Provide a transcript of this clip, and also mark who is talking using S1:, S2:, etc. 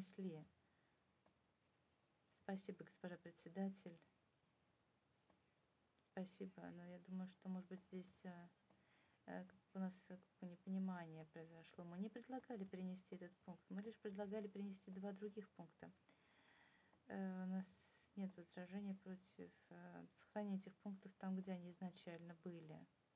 S1: внесли. Спасибо, госпожа председатель. Спасибо. Но я думаю, что, может быть, здесь у нас непонимание произошло. Мы не предлагали перенести этот пункт. Мы лишь предлагали перенести два других пункта. У нас нет возражений против сохранения этих пунктов там, где они изначально были.